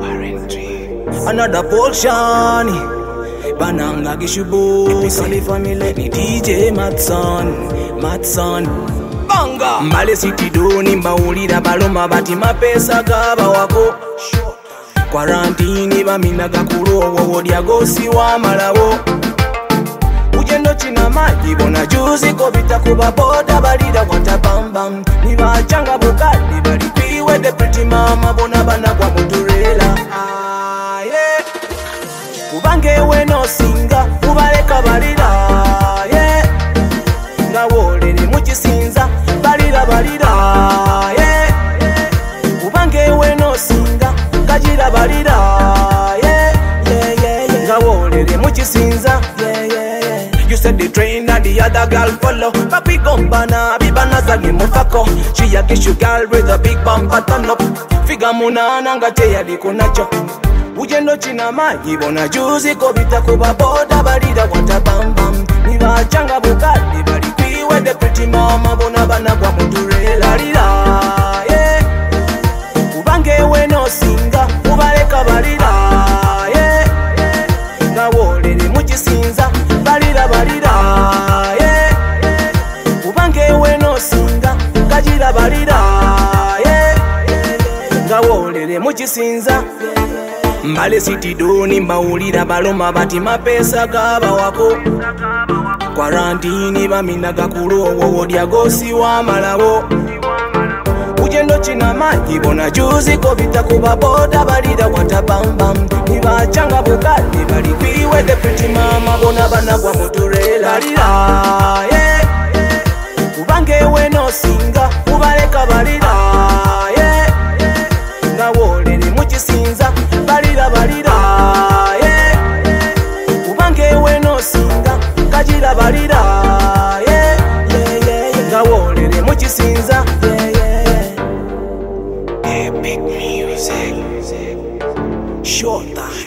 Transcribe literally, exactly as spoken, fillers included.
Another portion Bananga Gishubu Sally family ni D J Matson Matson Banga Mbale City doni mbawulira baloma bati mapesa gaba wako Quarantine baminaga kulowo wodya gosi wa malawo Ujendo china maji bona juzi kobita kuba boda balida kwata bambam Niba changa bukali bali kwiwe the pretty mama bona bana kwa muturela Ah yeah Kubange we no singa kubaleka balida Yeah Nga wolele muchisinza balida balida Yeah Kubange we no singa kajira balida Yeah Yeah yeah yeah Nga wolele muchisinza Yeah yeah yeah You said the train and the other girl follow Papi gombana bibana zagi mufako She a gishu girl with a big bumper turn up Figa munana nga teya liko nacho Ujendo china maji bona juzi kobita kuba boda balida kwata bambam Niba changa bukali bali kwiwe the pretty mama bona bana kwa muturela lila Yeah Kubange we no singa kubaleka balida Yeah Nga wolele muchisinza balida balida Yeah Kubange we no singa kajira balida Yeah Nga wolele muchisinza Mbale City doni mbawulira baloma bati mapesa gaba wako Quarantine baminaga kulowo wodya gosi wa malawo Ujendo china maji bona juzi kobita kuba boda balida kwata bambam Niba changa bukali bali kwiwe the pretty mama bona bana kwa muturela lila Yeah Kubange we no singa kubaleka balida Yeah Nga wolele muchisinza balida balida Yeah Kubange we no singa kajira balida Yeah yeah yeah Nga wolele muchisinza Yeah yeah yeah Epic music Short time